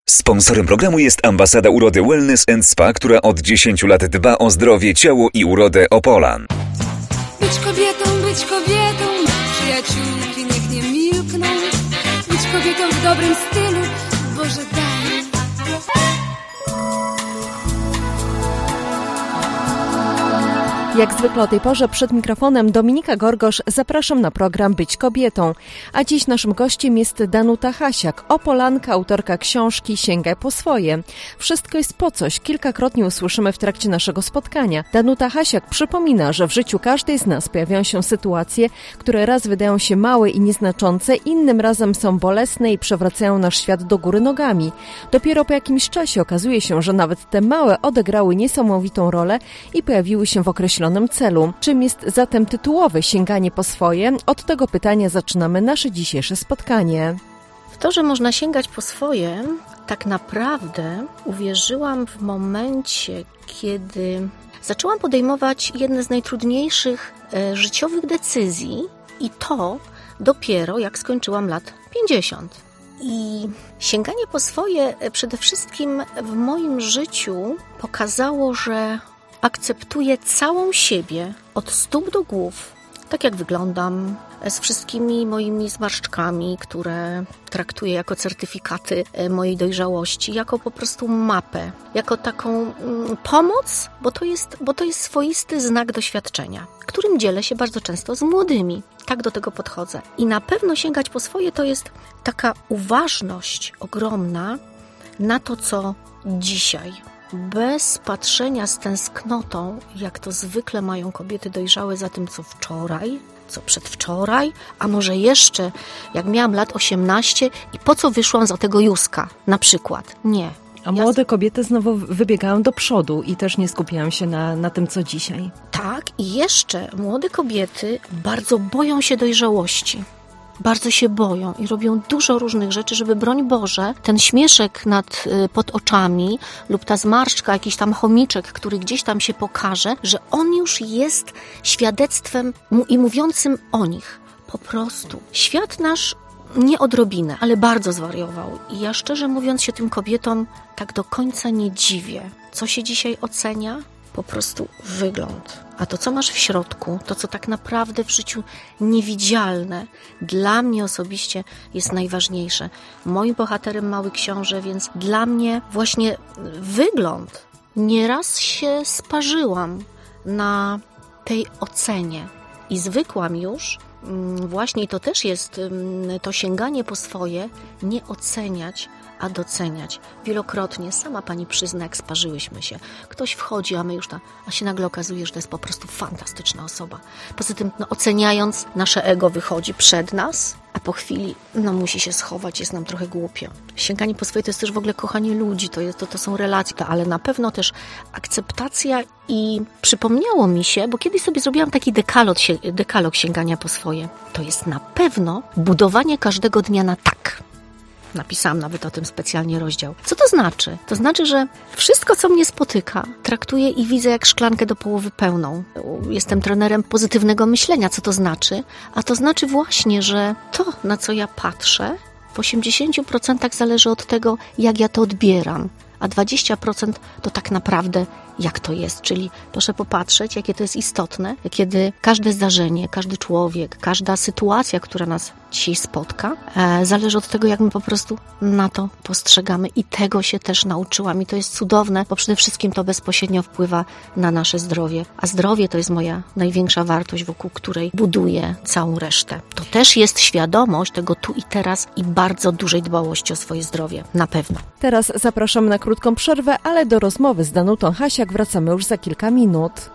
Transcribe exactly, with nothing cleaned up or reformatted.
Sponsorem programu jest Ambasada Urody Wellness and Spa, która od dziesięciu lat dba o zdrowie, ciało i urodę Opolan. Być kobietą, być kobietą, przyjaciółki niech nie milkną. Być kobietą w dobrym stylu, Boże daj. Jak zwykle o tej porze przed mikrofonem Dominika Gorgosz zapraszam na program Być kobietą. A dziś naszym gościem jest Danuta Hasiak, Opolanka, autorka książki Sięgaj po swoje. Wszystko jest po coś, kilkakrotnie usłyszymy w trakcie naszego spotkania. Danuta Hasiak przypomina, że w życiu każdej z nas pojawiają się sytuacje, które raz wydają się małe i nieznaczące, innym razem są bolesne i przewracają nasz świat do góry nogami. Dopiero po jakimś czasie okazuje się, że nawet te małe odegrały niesamowitą rolę i pojawiły się w określonym celu. Czym jest zatem tytułowe sięganie po swoje? Od tego pytania zaczynamy nasze dzisiejsze spotkanie. W to, że można sięgać po swoje, tak naprawdę uwierzyłam w momencie, kiedy zaczęłam podejmować jedne z najtrudniejszych e, życiowych decyzji i to dopiero jak skończyłam lat pięćdziesiąt. I sięganie po swoje przede wszystkim w moim życiu pokazało, że akceptuję całą siebie od stóp do głów, tak jak wyglądam, z wszystkimi moimi zmarszczkami, które traktuję jako certyfikaty mojej dojrzałości, jako po prostu mapę, jako taką mm, pomoc, bo to jest, bo to jest swoisty znak doświadczenia, którym dzielę się bardzo często z młodymi. Tak do tego podchodzę. I na pewno sięgać po swoje to jest taka uważność ogromna na to, co dzisiaj. Bez patrzenia z tęsknotą, jak to zwykle mają kobiety dojrzałe za tym, co wczoraj, co przedwczoraj, a może jeszcze, jak miałam lat osiemnaście i po co wyszłam za tego Józka, na przykład. Nie. A młode kobiety znowu wybiegają do przodu i też nie skupiają się na, na tym, co dzisiaj. Tak, i jeszcze młode kobiety bardzo boją się dojrzałości. Bardzo się boją i robią dużo różnych rzeczy, żeby, broń Boże, ten śmieszek nad, pod oczami lub ta zmarszczka, jakiś tam chomiczek, który gdzieś tam się pokaże, że on już jest świadectwem i mówiącym o nich. Po prostu. Świat nasz nie odrobinę, ale bardzo zwariował. I ja szczerze mówiąc się tym kobietom tak do końca nie dziwię. Co się dzisiaj ocenia? Po prostu wygląd. A to, co masz w środku, to, co tak naprawdę w życiu niewidzialne, dla mnie osobiście jest najważniejsze. Moim bohaterem Mały Książę, więc dla mnie właśnie wygląd. Nieraz się sparzyłam na tej ocenie i zwykłam już właśnie, i to też jest to sięganie po swoje, nie oceniać, a doceniać. Wielokrotnie, sama pani przyzna, jak sparzyłyśmy się. Ktoś wchodzi, a my już ta, a się nagle okazuje, że to jest po prostu fantastyczna osoba. Poza tym, no, oceniając, nasze ego wychodzi przed nas, a po chwili, no, musi się schować, jest nam trochę głupio. Sięganie po swoje to jest też w ogóle kochanie ludzi, to, jest, to, to są relacje, ale na pewno też akceptacja i przypomniało mi się, bo kiedyś sobie zrobiłam taki dekalog, dekalog sięgania po swoje. To jest na pewno budowanie każdego dnia na tak. Napisałam nawet o tym specjalnie rozdział. Co to znaczy? To znaczy, że wszystko, co mnie spotyka, traktuję i widzę jak szklankę do połowy pełną. Jestem trenerem pozytywnego myślenia. Co to znaczy? A to znaczy właśnie, że to, na co ja patrzę, w osiemdziesięciu procentach zależy od tego, jak ja to odbieram, a dwadzieścia procent to tak naprawdę jak to jest. Czyli proszę popatrzeć, jakie to jest istotne, kiedy każde zdarzenie, każdy człowiek, każda sytuacja, która nas dzisiaj spotka, e, zależy od tego, jak my po prostu na to postrzegamy. I tego się też nauczyłam. I to jest cudowne, bo przede wszystkim to bezpośrednio wpływa na nasze zdrowie. A zdrowie to jest moja największa wartość, wokół której buduję całą resztę. To też jest świadomość tego tu i teraz i bardzo dużej dbałości o swoje zdrowie. Na pewno. Teraz zapraszamy na krótką przerwę, ale do rozmowy z Danutą Hasiak wracamy już za kilka minut.